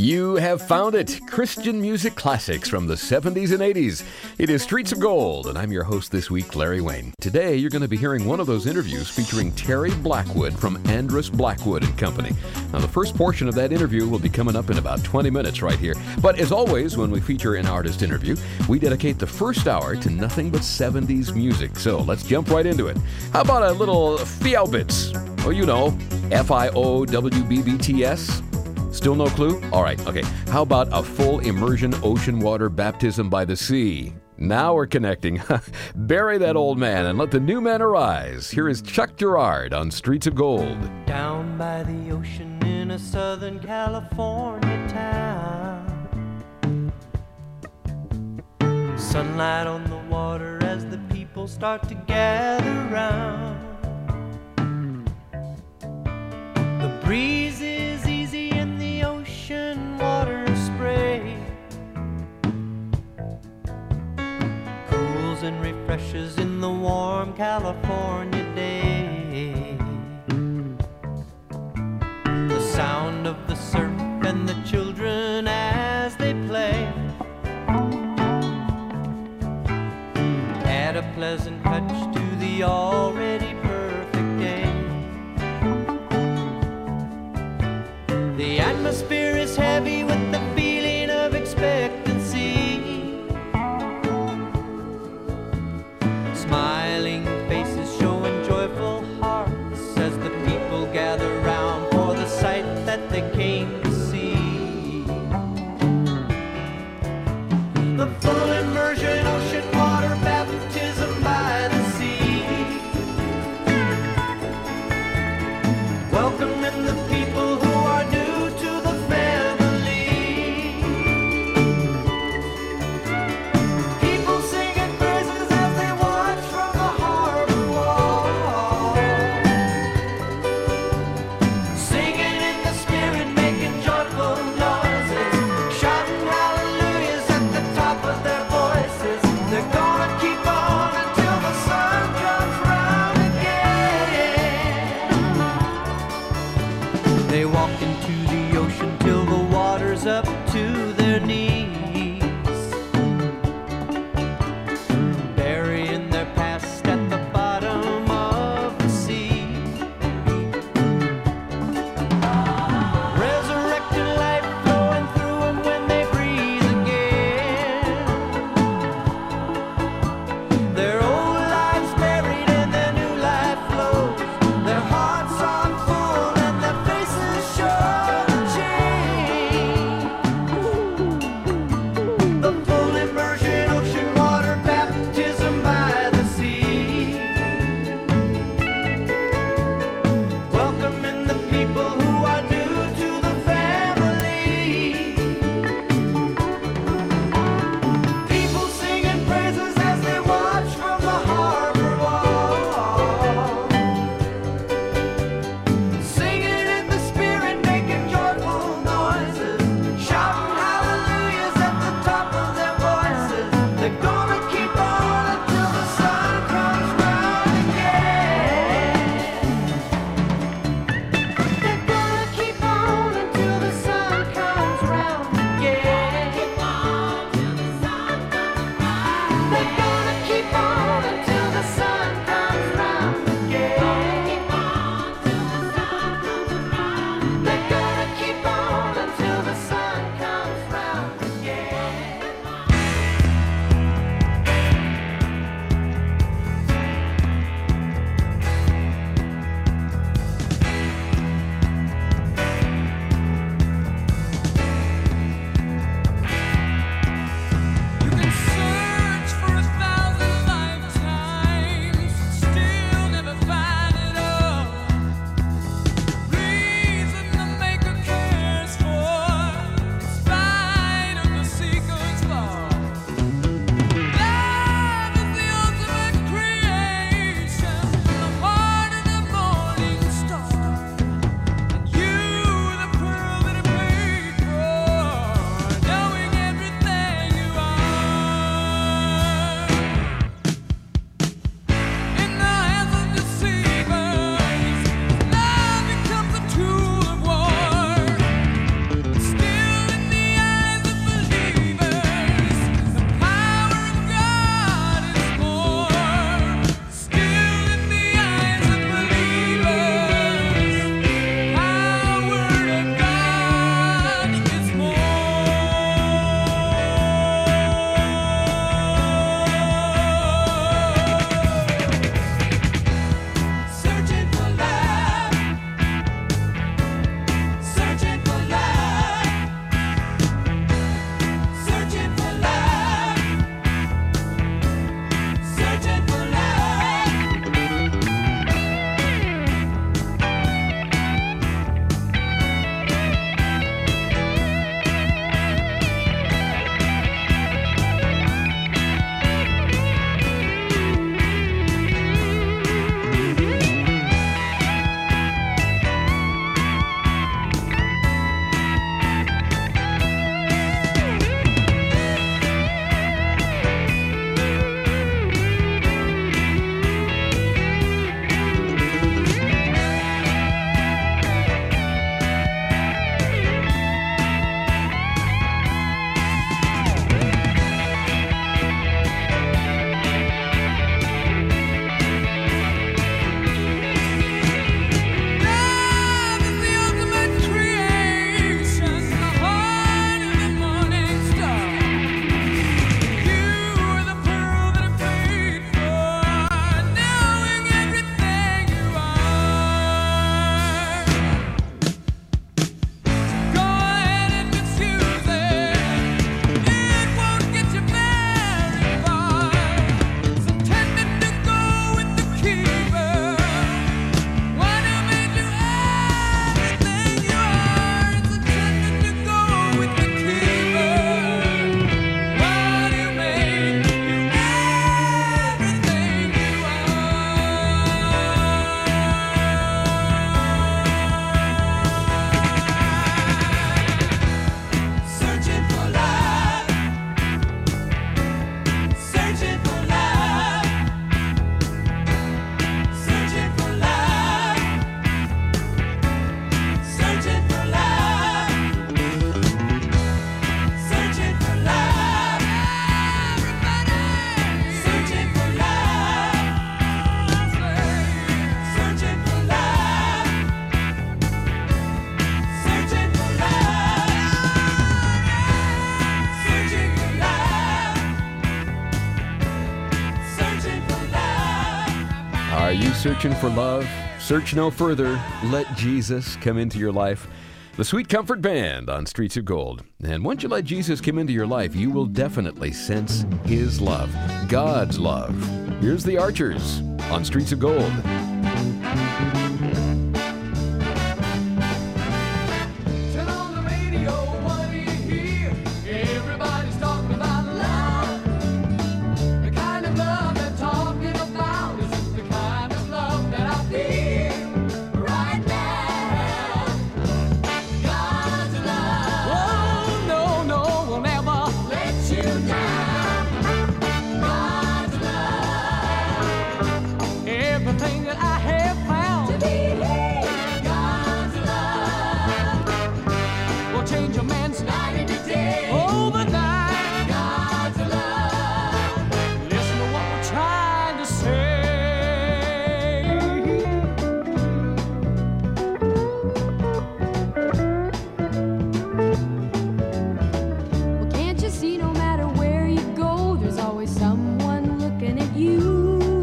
You have found it. Christian music classics from the 70s and 80s. It is Streets of Gold, and I'm your host this week, Larry Wayne. Today, you're going to be hearing one of those interviews featuring Terry Blackwood from Andrus Blackwood and Company. Now, the first portion of that interview will be coming up in about 20 minutes right here. But as always, when we feature an artist interview, we dedicate the first hour to nothing but 70s music. So let's jump right into it. How about a little Fiobits? Oh, you know, Fiobbbts? Still no clue? All right, okay. How about a full immersion ocean water baptism by the sea? Now we're connecting. Bury that old man and let the new man arise. Here is Chuck Girard on Streets of Gold. Down by the ocean in a Southern California town, sunlight on the water as the people start to gather round. The breeze is easy in the ocean water spray, cools and refreshes in the warm California day. The sound of the surf and the children as they play add a pleasant touch to the already perfect day. The atmosphere is heavy with the feeling of expectancy. Smiling faces showing joyful hearts as the people gather round for the sight that they came to see. The full immersion ocean water baptism by the sea, welcoming the people who are new to the family. People singing praises as they watch from the harbor wall, singing in the spirit, making joyful noises, shouting hallelujahs at the top of their voices. They're gonna keep on until the sun comes round again. They walk into the ocean till the water's up to their knees, burying their past at the bottom of the sea. Resurrected life flowing through them when they breathe again. Their old lives buried and their new life flows. Their hearts are full and their faces show the change. you searching for love? Search no further. Let Jesus come into your life. The Sweet Comfort Band on Streets of Gold. And once you let Jesus come into your life, you will definitely sense His love, God's love. Here's the Archers on Streets of Gold. Turn on the radio, what do you hear? Everybody's talking about love. The kind of love they're talking about is the kind of love that I feel right now. God's love. Oh, no, no, we'll never let you down. God's love. Everything that I have found to be God's love will change a man's night into day. Overnight, God's love. Listen to what we're trying to say. Well, can't you see no matter where you go, there's always someone looking at you?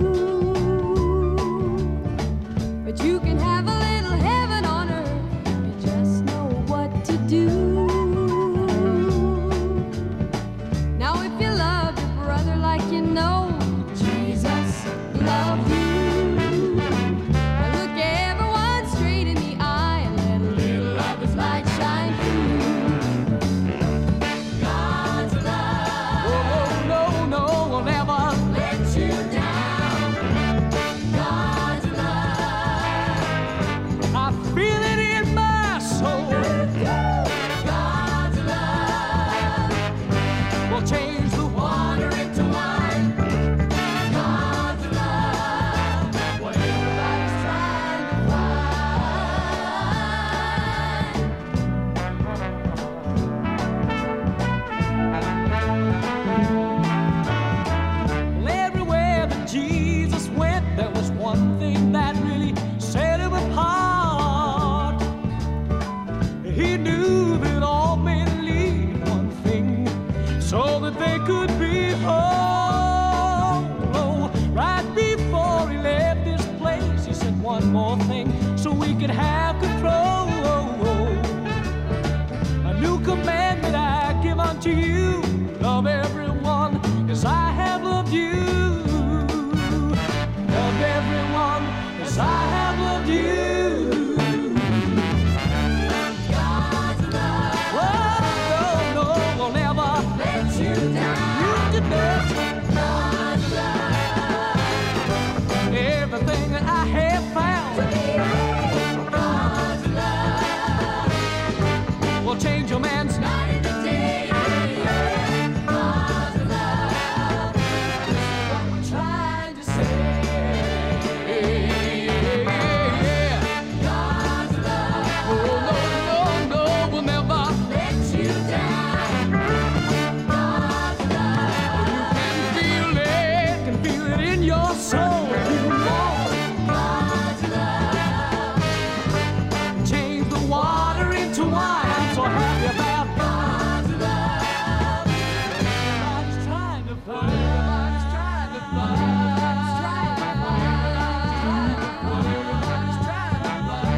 But you can have a little heaven on earth, you just know what to do. Now if you love your brother like you know Jesus loves you, now look everyone straight in the eye and let a little of his light shine through. God's love. Oh, no, no, we'll never let you down. God's love. I feel it in my soul. God's love will change the water into wine. God's love, what everybody's trying to find. Well, everywhere that Jesus went, there was one thing that really set him apart. He knew that all men need one thing, so that they could be whole. Oh, right before he left this place, he said one more thing, so we could have control. A new commandment I give unto you, love everyone as I have loved you. Love everyone as I have loved you. God's love. Oh, no, no, we'll never let you down. You did not. God's love. Everything that I have found to be God's love will change a man's night into day. God's love. This is what we're trying to say. God's love. Oh, no, no, no, we'll never let you down. God's love. You can feel it in your soul. You want God's love. Change the water into wine. I'm so happy about God's love. Everybody's trying to find. Everybody's trying to find. Everybody's trying to find. Everybody's trying to find.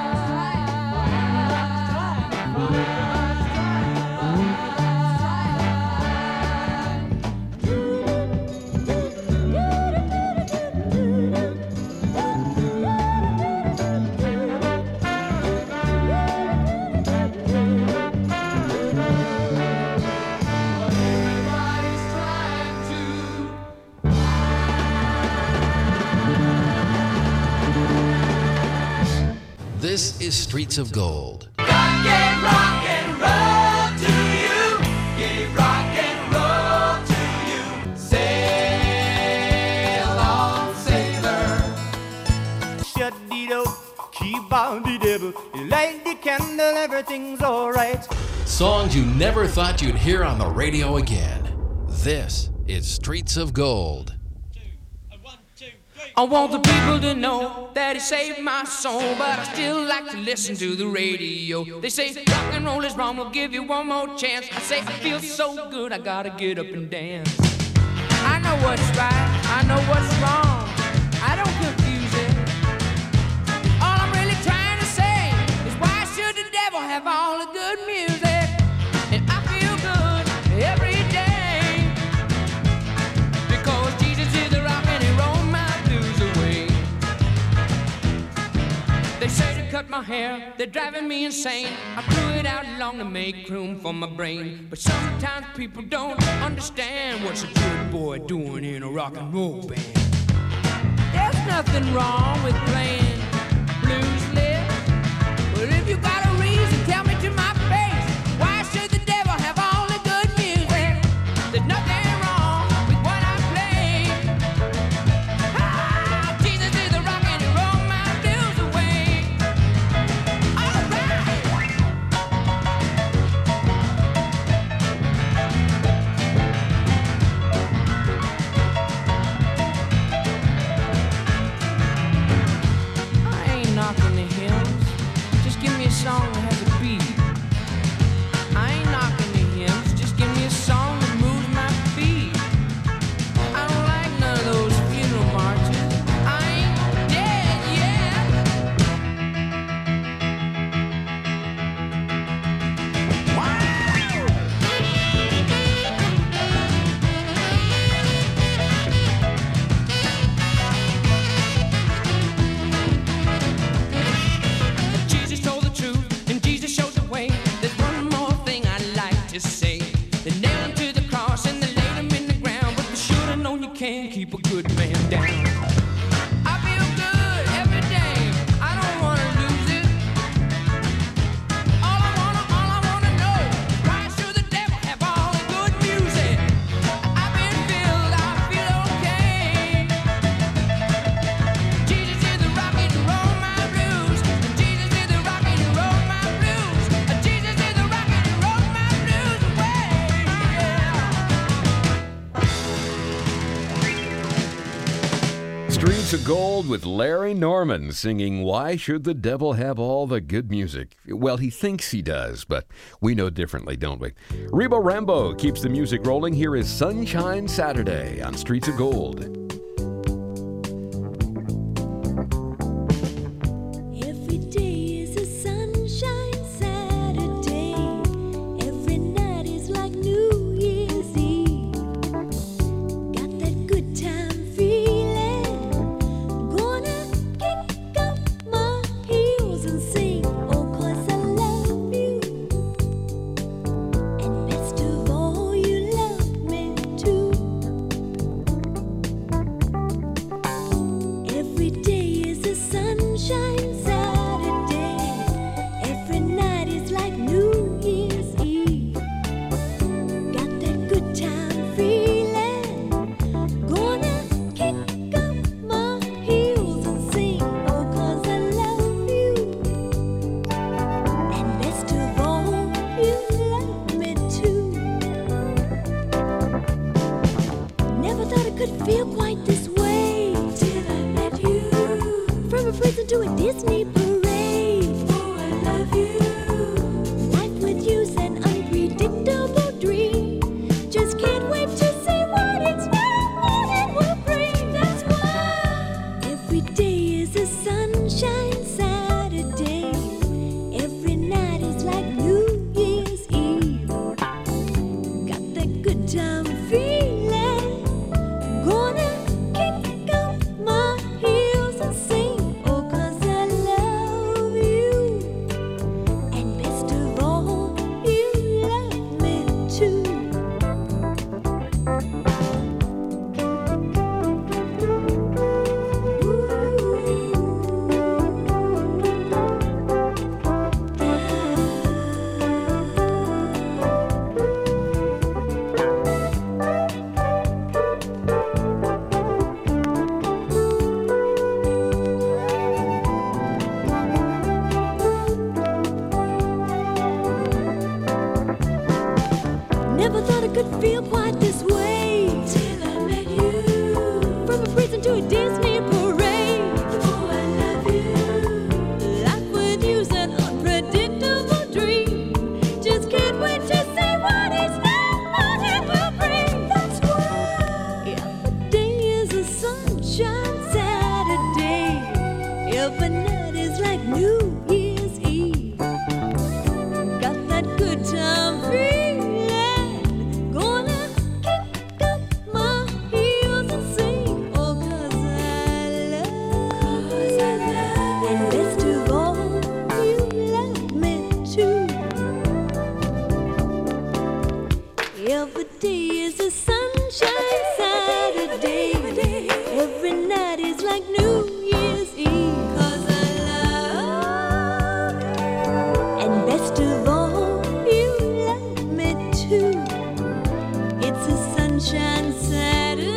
Everybody's trying to. This is Streets of Gold. God gave rock and roll to you. Gave rock and roll to you. Sail on, sailor. Shut-dee-do, keep on the devil. You light the candle, everything's alright. Songs you never thought you'd hear on the radio again. This is Streets of Gold. I want the people to know that he saved my soul, but I still like to listen to the radio. They say rock and roll is wrong, we'll give you one more chance. I say I feel so good, I gotta get up and dance. I know what's right, I know what's wrong. I don't confuse have all the good music, and I feel good every day, because Jesus is the rock and he rolled my blues away. They say to cut my hair, they're driving me insane. I blew it out long to make room for my brain, but sometimes people don't understand what's a good boy doing in a rock and roll band. There's nothing wrong with playing blues licks, but if you got a reason, tell me to my face. Why should the devil have all the good music? There's nothing wrong with what I play. Ah, Jesus is the rock and he rolled my blues away. All right. I ain't knocking the hymns. Just give me a song that has a beat. I ain't knocking the hymns. Just give me a song that moves my feet. I don't like none of those funeral marches. I ain't dead yet. Jesus told the truth and Jesus showed the way. There's one more thing I'd like to say. They nailed him to the cross and they laid him in the ground, but they should have known you can't keep a good man down. I feel good every day. I don't wanna lose it. All I wanna know, why should the devil have all the good music? I've been filled, I feel okay. Jesus is the rock and roll my blues. Jesus is the rock and roll my blues. Jesus is the rock and roll my blues away. Streets of Gold with Larry Norman singing Why Should the Devil Have All the Good Music? Well, he thinks he does, but we know differently, don't we? Rebo Rambo keeps the music rolling. Here is Sunshine Saturday on Streets of Gold. Every day is a sunshine Saturday. Every night is like New Year's Eve. Got that good time feeling. Gonna kick up my heels and sing, oh, 'cause I love you. And best of all, you love me too. Every day is a sunshine Saturday. Every night is like New Year's Eve. Got that good time feeling. Gonna kick up my heels and sing, oh, 'cause I love you. And best of all, you love me too. Never thought it could feel quite this way till I met you. From a prison to a Disney parade. Oh, I love you. Life with you's an unpredictable dream. Just can't wait to see what it's like, what it will bring. That's why every day is a sunshine Saturday. Every night is like New Year's Eve. Got that good time feeling. Gonna kick up my heels and sing, oh, 'cause I love you. And best of all, you love me too. Never thought it could feel quite this way till I met you. From a prison to a Disney parade. Oh, I love you. Life with you's an unpredictable dream. Just can't wait to see what it's like, what it will bring. That's why every day is a sunshine Saturday. Every night is like New Year's Eve. Every day is a sunshine Saturday. Every night is like New Year's Eve. 'Cause I love you. And best of all, you love me too. It's a sunshine Saturday.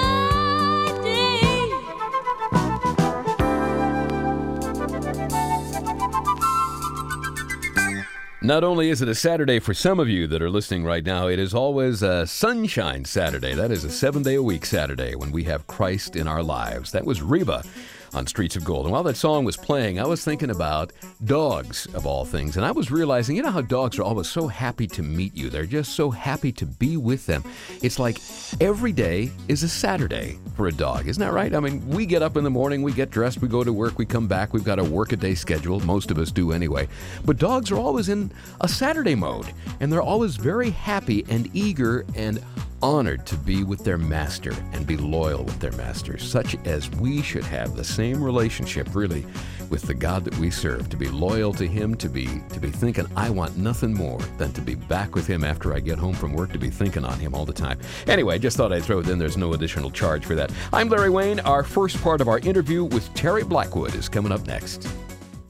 Not only is it a Saturday for some of you that are listening right now, it is always a Sunshine Saturday. That is a 7-day-a-week Saturday when we have Christ in our lives. That was Reba on Streets of Gold. And while that song was playing, I was thinking about dogs, of all things. And I was realizing, you know how dogs are always so happy to meet you. They're just so happy to be with them. It's like every day is a Saturday for a dog. Isn't that right? I mean, we get up in the morning, we get dressed, we go to work, we come back, we've got a work-a-day schedule. Most of us do anyway. But dogs are always in a Saturday mode. And they're always very happy and eager and honored to be with their master and be loyal with their master, such as we should have the same relationship, really, with the God that we serve, to be loyal to Him, to be thinking, I want nothing more than to be back with Him after I get home from work, to be thinking on Him all the time. Anyway, just thought I'd throw it in. There's no additional charge for that. I'm Larry Wayne. Our first part of our interview with Terry Blackwood is coming up next.